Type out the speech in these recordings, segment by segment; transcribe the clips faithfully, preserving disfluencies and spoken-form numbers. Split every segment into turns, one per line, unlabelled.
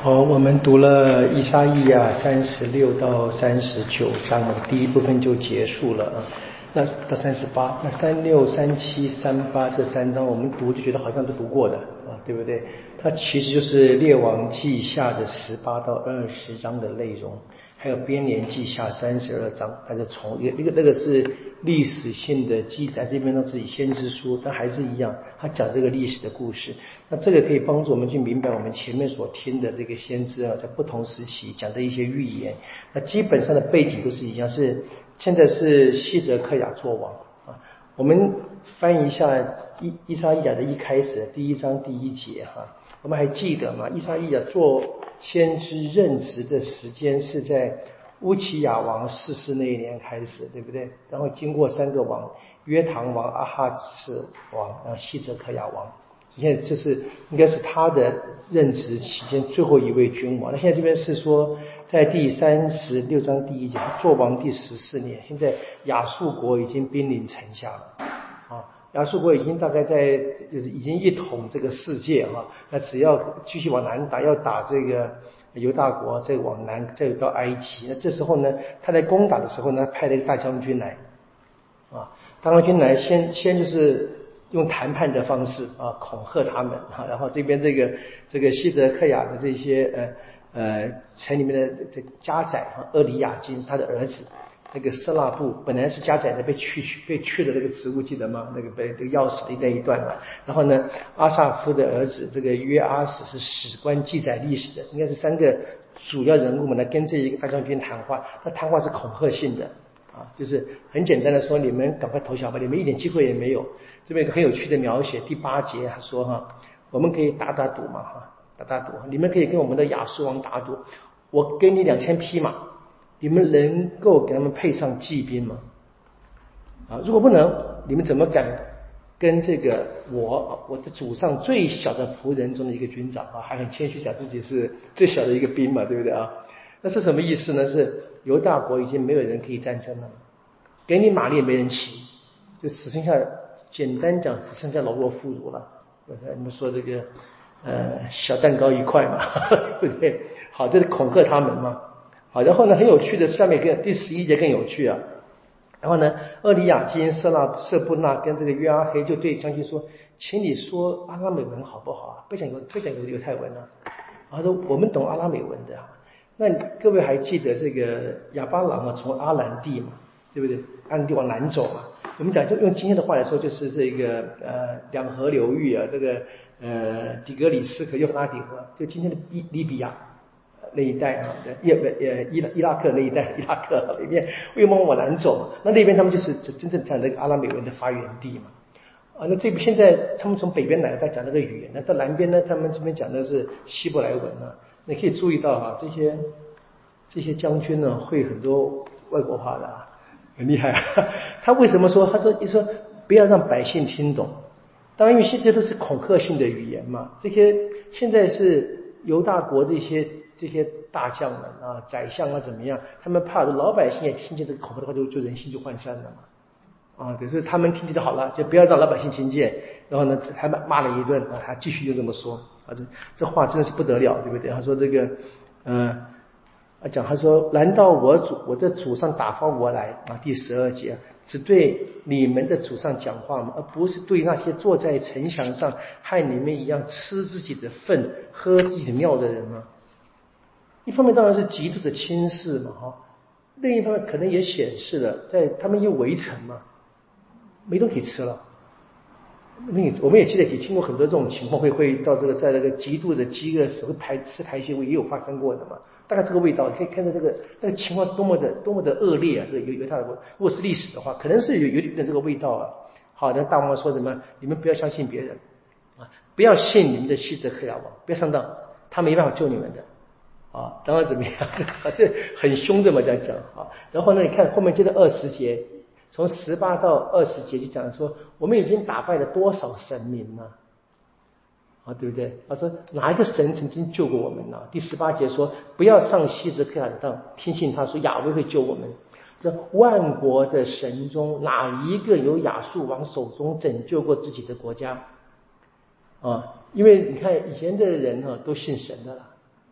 好，我们读了以赛亚三十六到三十九章，第一部分就结束了啊。那到三十八，那三六、三七、三八这三章我们读就觉得好像都读过的啊，对不对？它其实就是列王记下的十八到二十章的内容，还有编年记下三十二章，它就从一个那个那个是历史性的记载，这边呢自己先知书，但还是一样，他讲这个历史的故事。那这个可以帮助我们去明白我们前面所听的这个先知啊，在不同时期讲的一些预言。那基本上的背景都是一样，是现在是西泽克雅作王啊。我们翻译一下以以赛亚的一开始第一章第一节哈、啊，我们还记得吗？以赛亚做先知任职的时间是在乌齐亚王逝世那一年开始，对不对？然后经过三个王，约唐王、阿哈次王，然后西泽克雅王。现在这是应该是他的任职期间最后一位君王。那现在这边是说，在第三十六章第一节，他做王第十四年，现在亚述国已经兵临城下了啊。亚述国已经大概在就是已经一统这个世界啊，那只要继续往南打，要打这个犹大国，再往南再到埃及。那这时候呢，他在攻打的时候呢，派了一个大将军来啊，大将军来先先就是用谈判的方式啊恐吓他们啊，然后这边这个这个西泽克雅的这些呃呃城里面的这家宰啊，厄里亚金是他的儿子。那个色拉布本来是家宰的，被去被去的那个职务记得吗？那个被这个钥匙的一段一段嘛。然后呢，阿萨夫的儿子这个约阿史是史官记载历史的，应该是三个主要人物们来跟这一个大将军谈话。那谈话是恐吓性的啊，就是很简单的说，你们赶快投降吧，你们一点机会也没有。这边有个很有趣的描写，第八节他说哈，我们可以打打赌嘛哈，打打赌，你们可以跟我们的亚述王打赌，我给你两千匹马。你们能够给他们配上骑兵吗？啊，如果不能，你们怎么敢跟这个我我的祖上最小的仆人中的一个军长啊，还很谦虚讲自己是最小的一个兵嘛，对不对啊？那是什么意思呢？是犹大国已经没有人可以战争了，给你马力也没人骑，就只剩下简单讲只剩下老弱妇孺了。你们说这个呃小蛋糕一块嘛，对不对？好，这是恐吓他们嘛。好，然后呢，很有趣的，下面跟第十一节更有趣啊。然后呢，厄里亚金、色拉色布纳跟这个约阿黑就对将军说：“请你说阿拉美文好不好啊？不讲犹不讲犹犹太文啊。”他说：“我们懂阿拉美文的啊。”那各位还记得这个亚巴郎啊，从阿兰地嘛，对不对？阿兰地往南走嘛。我们讲就用今天的话来说，就是这个呃两河流域啊，这个呃底格里斯和幼发拉底河，就今天的利利比亚。那一带啊，伊呃伊拉伊拉克那一带，伊拉克那边为什么往南走嘛？那那边他们就是真正讲这个阿拉美文的发源地嘛。啊，那这边现在他们从北边来，他讲这个语言，那到南边呢，他们这边讲的是希伯来文啊。你可以注意到啊，这些这些将军呢，会很多外国话的啊，很厉害啊。他为什么说？他说一说不要让百姓听懂，当然因为现在都是恐吓性的语言嘛。这些现在是犹大国这些。这些大将们啊，宰相啊，怎么样？他们怕老百姓也听见这个恐吓的话，就就人心就涣散了嘛。啊，可是他们听见就好了，就不要让老百姓听见。然后呢，还骂了一顿啊，他继续就这么说啊，这这话真的是不得了，对不对？他说这个，嗯、呃，啊讲他说，难道我祖我的祖上打发我来啊？第十二节，只对你们的祖上讲话吗？而不是对那些坐在城墙上和你们一样吃自己的粪、喝自己的尿的人吗？一方面当然是极度的轻视嘛，哈；另一方面可能也显示了，在他们一围城嘛，没东西吃了。我们也记得也听过很多这种情况，会会到这个在这个极度的饥饿时候排吃排泄物也有发生过的嘛。大概这个味道可以看到这个那个情况是多么的多么的恶劣啊！这个犹犹太国，如果是历史的话，可能是有有点这个味道啊。好的，大王说什么？你们不要相信别人啊，不要信你们的西泽克雅王，不要上当，他没办法救你们的。啊，当然怎么样？这很凶的嘛，这样讲啊。然后呢，你看后面接着二十节，从十八到二十节就讲说，我们已经打败了多少神明呢？啊，对不对？他说哪一个神曾经救过我们呢？第十八节说，不要上西泽克雅的当，听信他说亚威会救我们。这万国的神中，哪一个由亚述王手中拯救过自己的国家？啊，因为你看以前的人哈、啊、都信神的了。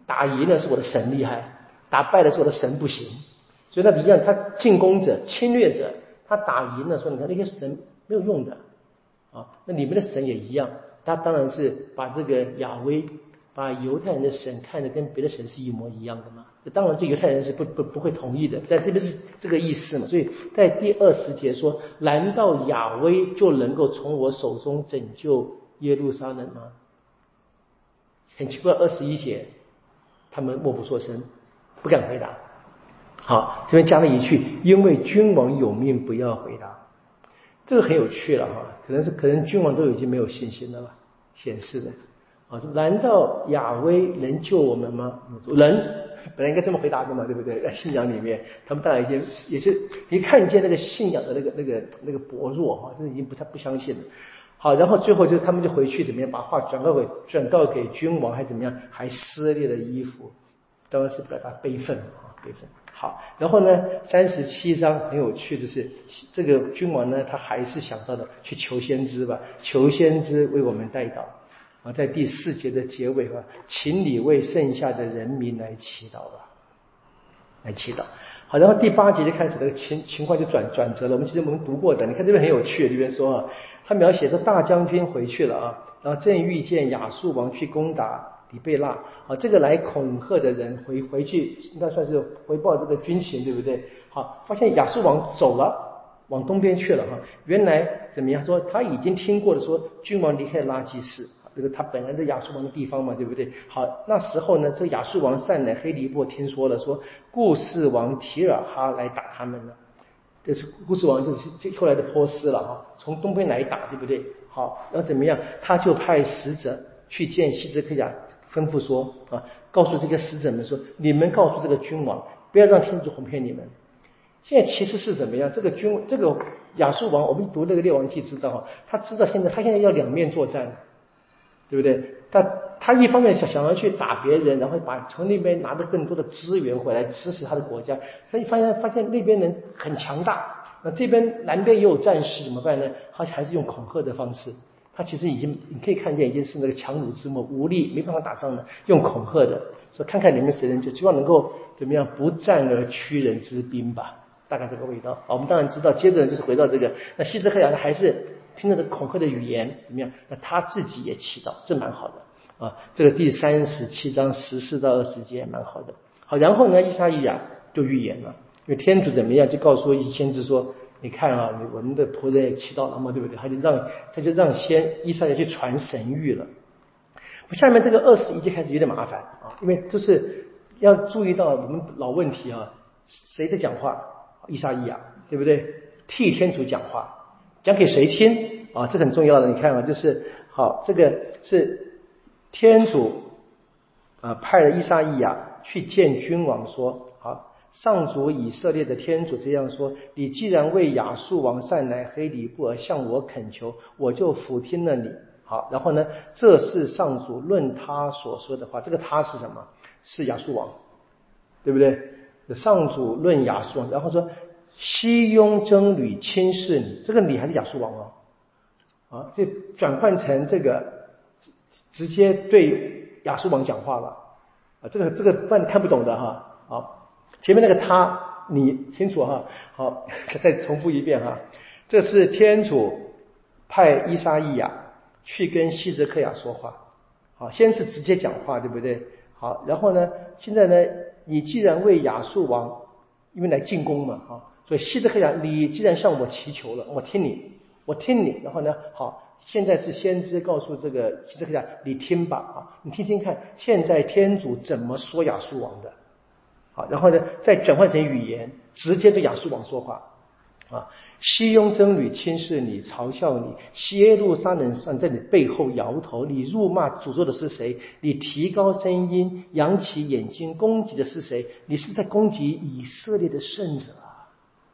打赢了是我的神厉害，打败了是我的神不行。所以那一样，他进攻者、侵略者，他打赢了，说你看那些神没有用的啊，那你们的神也一样，他当然是把这个亚威，把犹太人的神看得跟别的神是一模一样的嘛。这当然对犹太人是不不不会同意的，在这边是这个意思嘛。所以在第二十节说，难道亚威就能够从我手中拯救耶路撒冷吗？很奇怪，二十一节他们默不作声，不敢回答。好，这边加了一句，因为君王有命，不要回答。这个很有趣了哈，可能是可能君王都已经没有信心了吧，显示的啊，难道亚威能救我们吗？能，本来应该这么回答的嘛，对不对？在信仰里面，他们当然已经也是你看见那个信仰的那个那个那个薄弱哈，这已经不太不相信了。好，然后最后就他们就回去怎么样，把话转告给转告给君王，还怎么样，还撕裂了衣服，当然是表达悲愤啊，悲愤。好，然后呢，三十七章很有趣的是，这个君王呢，他还是想到了去求先知吧，求先知为我们代祷啊，在第四节的结尾啊，请你为剩下的人民来祈祷吧，来祈祷。好，然后第八节就开始这个情情况就转转折了。我们其实我们读过的，你看这边很有趣，这边说啊，他描写说大将军回去了啊，然后正遇见亚述王去攻打底贝拉啊，这个来恐吓的人回回去应该算是回报这个军情，对不对？好，发现亚述王走了，往东边去了哈。原来怎么样说？他已经听过了，说君王离开拉基斯，这个他本来的亚述王的地方嘛，对不对？好，那时候呢，这个亚述王散乃黑利波听说了，说故事王提尔哈来打他们了。这是故事王，就是后来的波斯了哈，从东边来打，对不对？好，然后怎么样？他就派使者去见希泽克亚，吩咐说啊，告诉这个使者们说，你们告诉这个君王，不要让天主哄骗你们。现在其实是怎么样？这个君，这个亚述王，我们读那个列王记知道哈，他知道现在他现在要两面作战，对不对？他他一方面想想要去打别人，然后把从那边拿的更多的资源回来支持他的国家，所以发现发现那边人很强大，那这边南边也有战士，怎么办呢？他还是用恐吓的方式。他其实已经，你可以看见已经是那个强弩之末，无力没办法打仗了，用恐吓的，说看看你们谁人，就希望能够怎么样不战而屈人之兵吧，大概这个味道。我们当然知道，接着就是回到这个，那希泽克亚呢还是听着这恐吓的语言怎么样？那他自己也祈祷，这蛮好的啊。这个第三十七章十四到二十节蛮好的。好，然后呢，以赛亚就预言了，因为天主怎么样，就告诉先知说。你看啊，我们的仆人也祈祷了嘛，对不对？他就让他就让先以赛亚去传神谕了。下面这个二十一节开始有点麻烦啊，因为就是要注意到我们老问题啊，谁在讲话？以赛亚，对不对？替天主讲话，讲给谁听啊？这很重要的。你看啊，就是好，这个是天主啊派了以赛亚去见君王说，好。上主以色列的天主这样说，你既然为亚述王散乃黑里布而向我恳求，我就俯听了你。好，然后呢，这是上主论他所说的话，这个他是什么？是亚述王，对不对？上主论亚述王，然后说西雍征旅轻视你，这个你还是亚述王哦，啊，这转换成这个直接对亚述王讲话了啊，这个这个不然看不懂的哈，好。前面那个他你清楚哈，好，再重复一遍哈。这是天主派以赛亚去跟希泽克亚说话，好，先是直接讲话，对不对？好，然后呢，现在呢，你既然为亚述王，因为来进攻嘛，哈，所以希泽克亚，你既然向我祈求了，我听你，我听你，然后呢，好，现在是先知告诉这个希泽克亚，你听吧，啊，你听听看，现在天主怎么说亚述王的。好，然后呢，再转换成语言，直接对亚述王说话啊！西雍征旅轻视你，嘲笑你；西耶路撒冷上在你背后摇头。你辱骂诅咒的是谁？你提高声音，扬起眼睛攻击的是谁？你是在攻击以色列的圣者啊！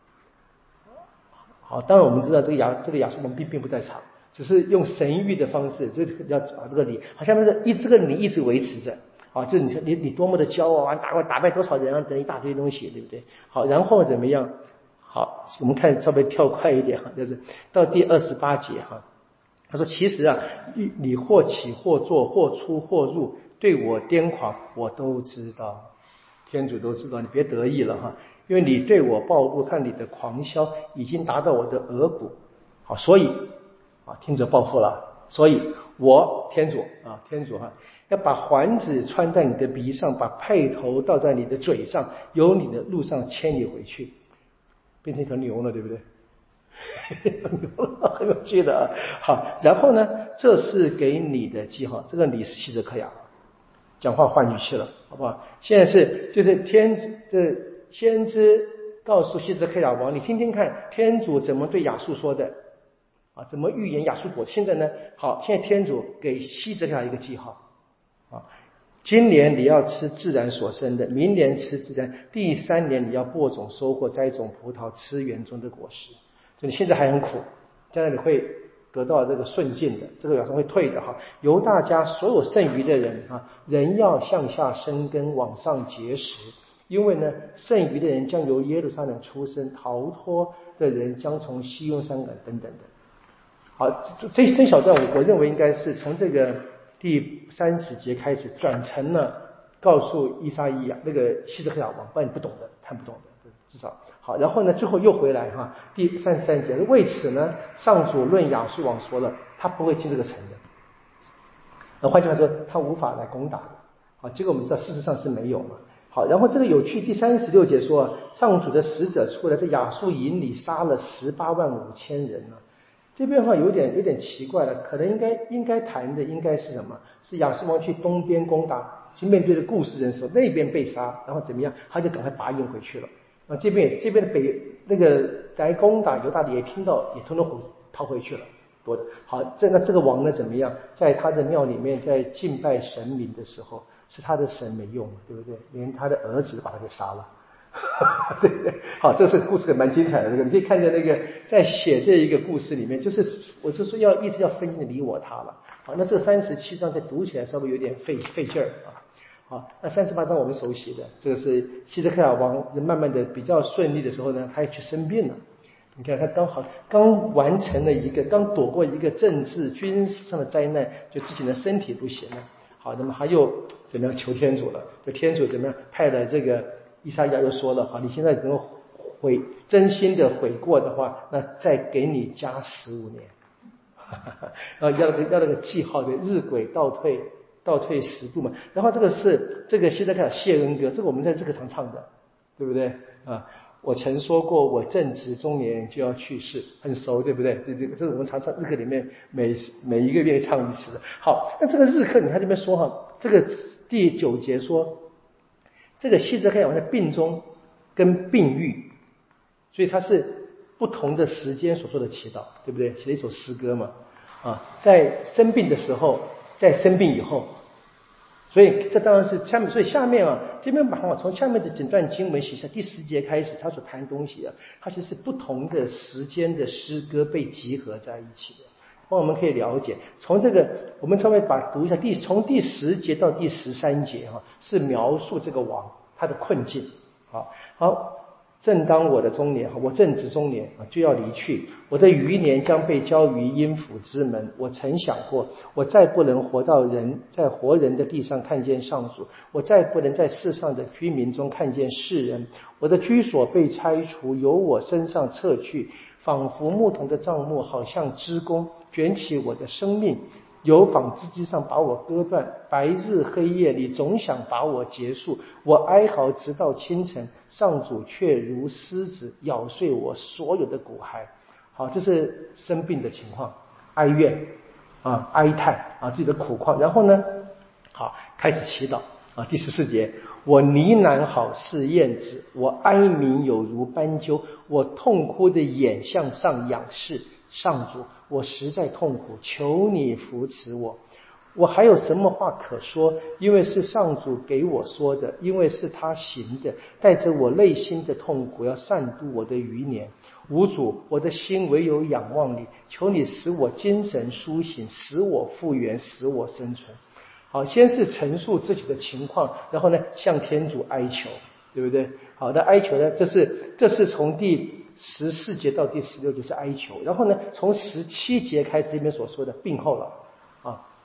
好，当然我们知道这个亚这个亚述王并并不在场，只是用神谕的方式，这个要啊这个理，好像是一这个理一直维持着。啊，就你你你多么的骄傲啊，打败打败多少人啊，等一大堆东西，对不对？好，然后怎么样？好，我们看稍微跳快一点哈，就是到第二十八节哈，他说其实啊，你或起或坐或出或入， 对我癫狂，我都知道。天主都知道，你别得意了哈，因为你对我报复，看你的狂嚣已经达到我的额骨。好，所以啊，天主报复了，所以我天主啊，天主哈，要把环子穿在你的鼻上，把派头倒在你的嘴上，由你的路上牵你回去，变成一头牛了，对不对？很有趣的啊。好，然后呢，这是给你的记号，这个你是希泽克雅，讲话换语气了，好不好？现在是就是天这先知告诉希泽克雅王，你听听看，天主怎么对亚述说的啊？怎么预言亚述国？现在呢，好，现在天主给希泽克雅一个记号啊。今年你要吃自然所生的，明年吃自然，第三年你要播种收获，栽种葡萄，吃园中的果实。就你现在还很苦，将来你会得到这个顺境的，这个亚述会退的哈。犹大家所有剩余的人啊，人要向下生根，往上结实，因为呢，剩余的人将由耶路撒冷出生，逃脱的人将从西雍山岗等等的。好，这这小段我我认为应该是从这个第三十节开始转成了告诉以撒意亚那个希泽克雅王，不然你不懂的，看不懂的，至少好。然后呢，最后又回来哈，第三十三节，为此呢，上主论亚述王说了，他不会进这个城的。那换句话说，他无法来攻打的。好，结果我们知道事实上是没有嘛。好，然后这个有趣，第三十六节说，上主的使者出来，在亚述营里杀了十八万五千人呢。这边的话有点有点奇怪了，可能应该应该谈的应该是什么？是亚述王去东边攻打，去面对着故事人的时候，那边被杀，然后怎么样？他就赶快拔营回去了。啊，这边这边的北那个来攻打犹大的也听到，也通通逃回去了。多的好，这那这个王呢怎么样？在他的庙里面，在敬拜神明的时候，是他的神没用，对不对？连他的儿子把他给杀了。对对，好，这是故事蛮精彩的。这个你可以看见那个在写这一个故事里面，就是我就说要一直要分清你我他了。好，那这三十七章再读起来稍微有点费费劲儿啊。好，那三十八章我们手写的，这个是希泽克雅王慢慢的比较顺利的时候呢，他也去生病了。你看他刚好刚完成了一个，刚躲过一个政治军事上的灾难，就自己的身体不行了。好，那么他又怎么样求天主了？就天主怎么样派了这个以赛亚又说了，好，你现在能够悔真心的悔过的话，那再给你加十五年，然后要那个要那个记号的日晷倒退倒退十度嘛。然后这个是这个现在看谢恩歌，这个我们在这个常唱的，对不对啊？我曾说过，我正值中年就要去世，很熟，对不对？这这个这是我们常常日课里面每每一个月唱一次的。好，那这个日课你看这边说哈，这个第九节说，这个希泽克雅王在病中跟病愈，所以他是不同的时间所做的祈祷，对不对？写了一首诗歌嘛，啊，在生病的时候，在生病以后。所以这当然是下面，所以下面啊，这边把我从下面的整段经文写下第十节开始，他所谈东西啊，它其实不同的时间的诗歌被集合在一起的。那我们可以了解，从这个我们稍微把读一下第从第十节到第十三节哈、啊，是描述这个王他的困境。好，好。正当我的中年，我正值中年就要离去，我的余年将被交于阴府之门。我曾想过，我再不能活到人在活人的地上看见上主，我再不能在世上的居民中看见世人。我的居所被拆除，由我身上撤去，仿佛牧童的帐幕，好像织工卷起我的生命，由纺织机上把我割断，白日黑夜里总想把我结束。我哀嚎直到清晨，上主却如狮子咬碎我所有的骨骸。好，这是生病的情况，哀怨啊，哀叹啊，自己的苦况。然后呢，好，开始祈祷啊。第十四节，我呢喃好似燕子，我哀鸣有如斑鸠，我痛哭的眼向上仰视。上主，我实在痛苦，求你扶持我。我还有什么话可说？因为是上主给我说的，因为是他行的，带着我内心的痛苦，要善度我的余年。无主，我的心唯有仰望你，求你使我精神苏醒，使我复原，使我生存。好，先是陈述自己的情况，然后呢向天主哀求，对不对？好的，哀求呢，这是这是从第十四节到第十六节是哀求，然后呢从十七节开始这边所说的病后了啊，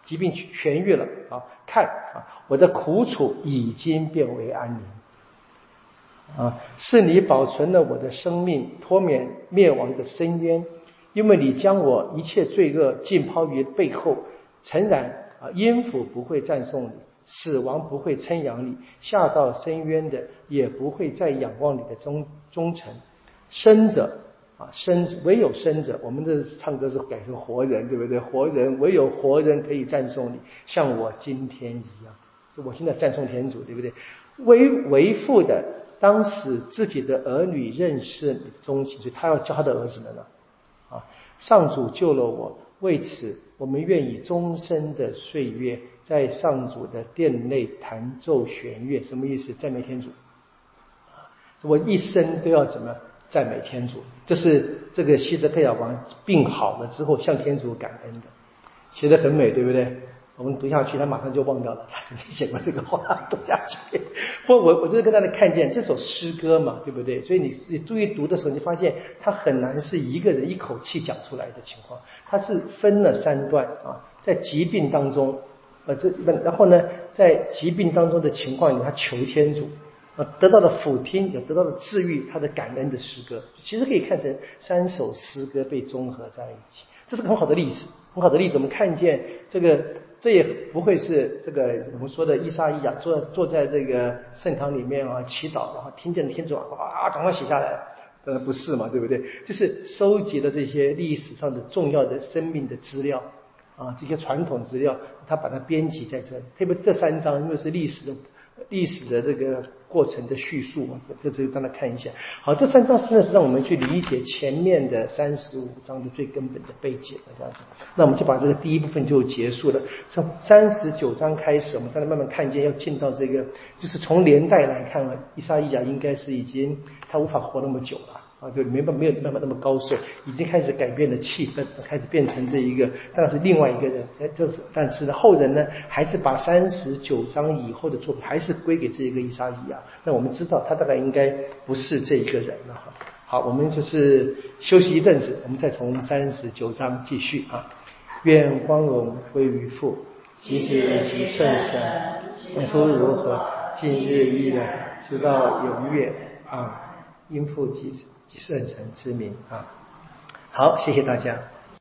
疾病痊愈了啊，看啊，我的苦楚已经变为安宁啊，是你保存了我的生命，脱免灭亡的深渊，因为你将我一切罪恶尽抛于背后。诚然啊，阴府不会赞颂你，死亡不会称扬你，下到深渊的也不会再仰望你的忠忠诚。生者啊，生唯有生者，我们这唱歌是改成活人，对不对？活人唯有活人可以赞颂你，像我今天一样。我现在赞颂天主，对不对？为为父的当使自己的儿女认识你的忠心，所以他要教他的儿子们了啊！上主救了我，为此我们愿以终身的岁月在上主的殿内弹奏弦乐。什么意思？赞美天主啊！我一生都要怎么赞美天主？这是这个西泽佩亚王病好了之后向天主感恩的，写得很美，对不对？我们读下去，他马上就忘掉了，他曾经写过这个话，读下去。不过我我就是跟大家看见这首诗歌嘛，对不对？所以你你注意读的时候，你发现它很难是一个人一口气讲出来的情况，它是分了三段啊，在疾病当中，呃，这然后呢，在疾病当中的情况里，他求天主。啊，得到了俯听，也得到了治愈，他的感恩的诗歌，其实可以看成三首诗歌被综合在一起，这是个很好的例子，很好的例子。我们看见这个，这也不会是这个我们说的依撒意亚坐坐在这个圣堂里面啊祈祷，然后听见天主啊，啊，赶快写下来。当然不是嘛，对不对？就是收集了这些历史上的重要的生命的资料啊，这些传统资料，他把它编辑在这里。特别是这三章，因为是历史的。历史的这个过程的叙述，这这让大家看一下。好，这三章真的是让我们去理解前面的三十五章的最根本的背景这样子。那我们就把这个第一部分就结束了。从三十九章开始，我们大家慢慢看见要进到这个，就是从年代来看啊，依撒意亚应该是已经他无法活那么久了。啊，就没办没有办法那么高寿，已经开始改变了气氛，开始变成这一个，当然是另外一个人。这但是呢，后人呢还是把三十九章以后的作品还是归给这一个依撒意亚。那我们知道他大概应该不是这一个人了。好，我们就是休息一阵子，我们再从三十九章继续啊。愿光荣归于父、及子及圣神，永复如何，今日依然，直到永远啊。因父及子及圣神之名啊！好，谢谢大家。